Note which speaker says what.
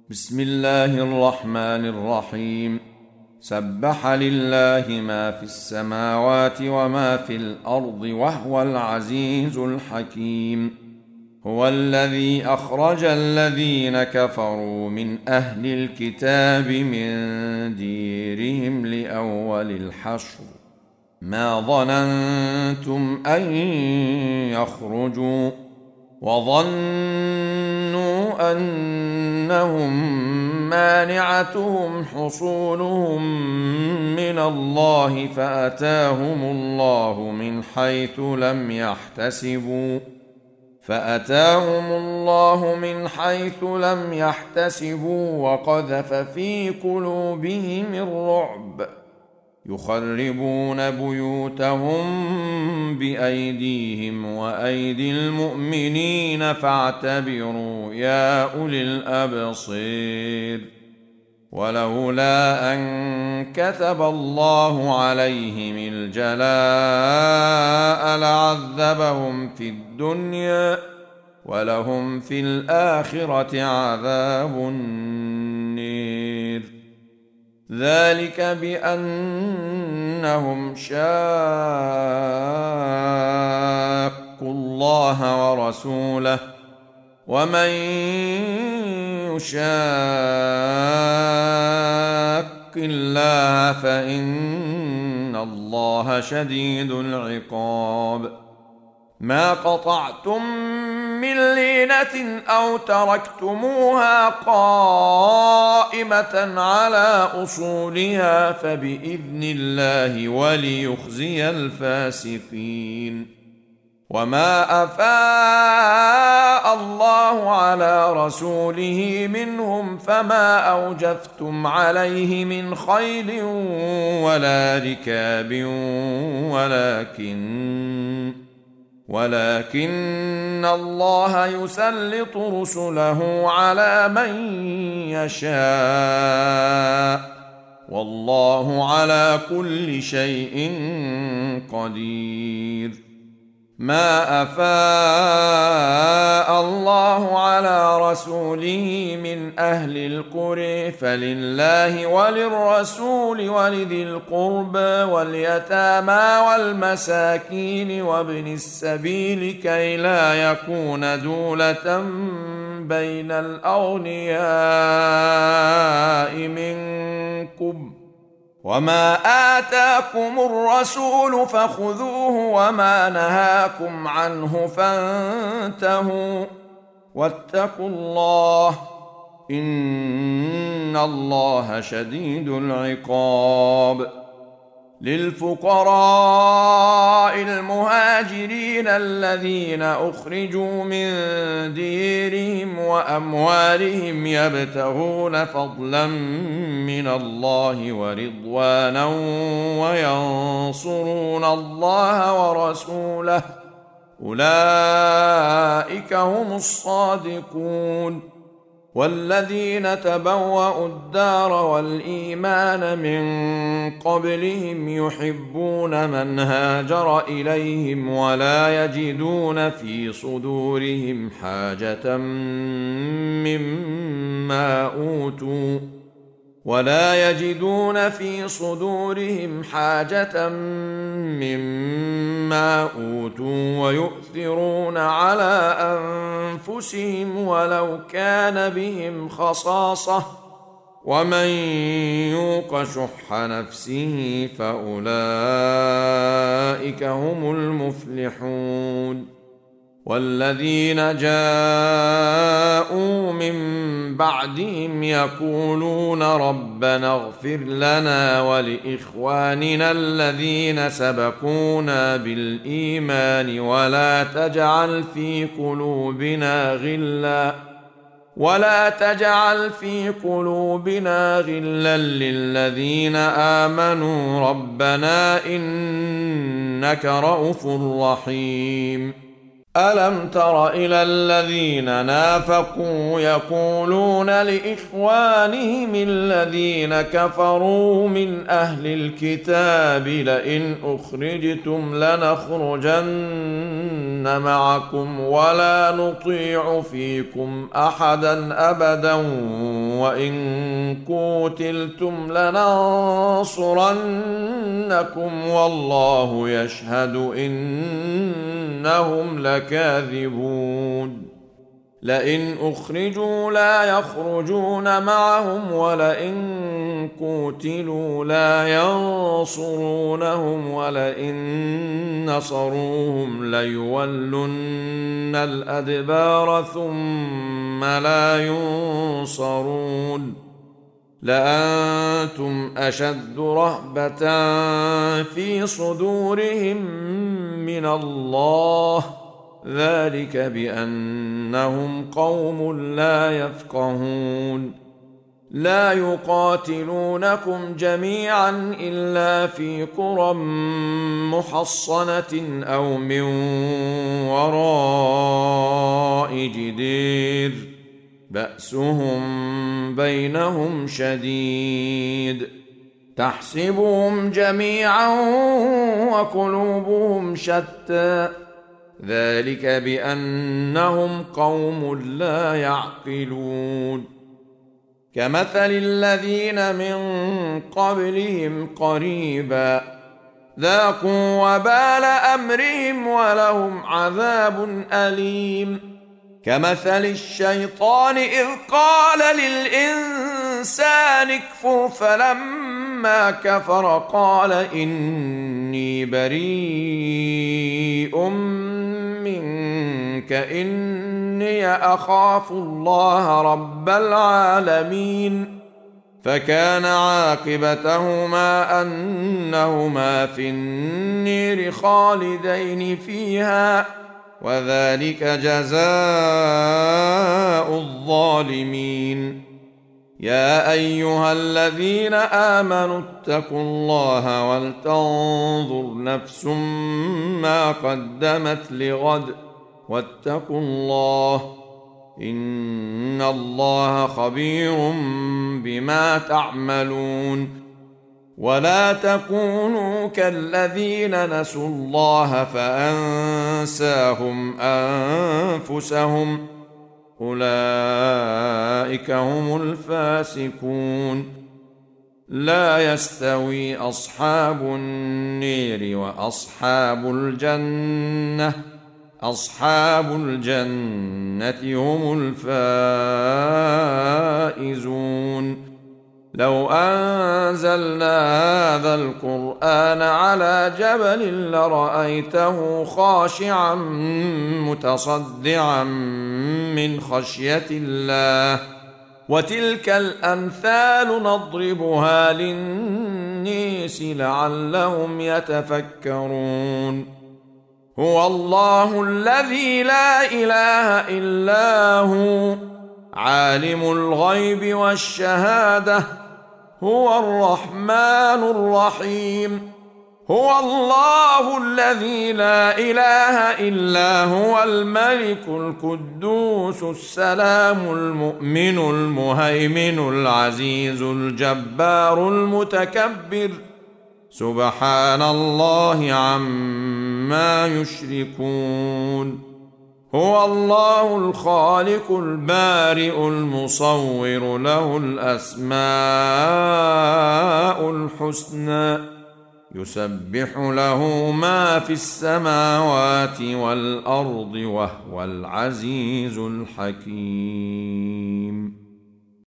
Speaker 1: بسم الله الرحمن الرحيم. سبح لله ما في السماوات وما في الأرض وهو العزيز الحكيم. هو الذي أخرج الذين كفروا من أهل الكتاب من ديرهم لأول الحشر ما ظننتم أن يخرجوا وظنوا أنهم مانعتهم حصونهم من الله فأتاهم الله من حيث لم يحتسبوا وقذف في قلوبهم الرعب يخربون بيوتهم بأيديهم وأيدي المؤمنين فاعتبروا يا أولي الأبصير. ولولا أن كتب الله عليهم الجلاء لعذبهم في الدنيا ولهم في الآخرة عذاب النير. ذلك بأنهم شاقوا الله ورسوله ومن يشاق الله فإن الله شديد العقاب. ما قطعتم من لينة أو تركتموها قائمة على أصولها فبإذن الله وليخزي الفاسقين. وما أفاء الله على رسوله منهم فما أوجفتم عليه من خيل ولا ركاب ولكن الله يسلط رسله على من يشاء والله على كل شيء قدير. ما أفاء الله على رسوله من أهل القرى فلله وللرسول ولذي القربى واليتامى والمساكين وابن السبيل كي لا يكون دولة بين الأغنياء منكم. وما آتاكم الرسول فخذوه وما نهاكم عنه فانتهوا واتقوا الله إن الله شديد العقاب. للفقراء المهاجرين الذين أخرجوا من ديرهم وأموالهم يبتغون فضلا من الله ورضوانا وينصرون الله ورسوله أولئك هم الصادقون. والذين تبوأوا الدار والإيمان من قبلهم يحبون من هاجر إليهم ولا يجدون في صدورهم حاجة مما أوتوا ويؤثرون على أنفسهم ولو كان بهم خصاصة ومن يوق شح نفسه فأولئك هم المفلحون. والذين جاءوا من بعدهم يقولون ربنا اغفر لنا ولإخواننا الذين سبقونا بالإيمان ولا تجعل في قلوبنا غلا للذين آمنوا ربنا إنك رؤوف رحيم. ألم تر إلى الذين نافقوا يقولون لإخوانهم الذين كفروا من أهل الكتاب لئن أخرجتم لنخرجن معكم ولا نطيع فيكم أحدا أبدا وإن قوتلتم لننصرنكم والله يشهد إنهم لكاذبون لئن أخرجوا لا يخرجون معهم ولئن قوتلوا لا ينصرونهم ولئن نصروهم ليولن الأدبار ثم لا ينصرون لأنتم أشد رهبة في صدورهم من الله ذلك بأنهم قوم لا يفقهون لا يقاتلونكم جميعا إلا في قرى محصنة أو من وراء جدير بأسهم بينهم شديد تحسبهم جميعا وقلوبهم شتى ذلك بأنهم قوم لا يعقلون كمثل الذين من قبلهم قريبا ذاقوا وبال أمرهم ولهم عذاب أليم كمثل الشيطان إذ قال للإنسان اكفر فلما كفر قال إني بريء منك إني أخاف الله رب العالمين فكان عاقبتهما أنهما في النير خالدين فيها وذلك جزاء الظالمين يا أيها الذين آمنوا اتقوا الله ولتنظر نفس ما قدمت لغد واتقوا الله إن الله خبير بما تعملون ولا تكونوا كالذين نسوا الله فأنساهم أنفسهم أولئك هم الفاسقون لا يستوي أصحاب النير وأصحاب الجنة أصحاب الجنة هم الفائزون لو أنزلنا هذا القرآن على جبل لرأيته خاشعا متصدعا من خشية الله وتلك الأمثال نضربها للناس لعلهم يتفكرون هو الله الذي لا إله إلا هو عالم الغيب والشهادة هو الرحمن الرحيم هو الله الذي لا إله إلا هو الملك القدوس السلام المؤمن المهيمن العزيز الجبار المتكبر سبحان الله عما يشركون هو الله الخالق البارئ المصور له الأسماء الحسنى يسبح له ما في السماوات والأرض وهو العزيز الحكيم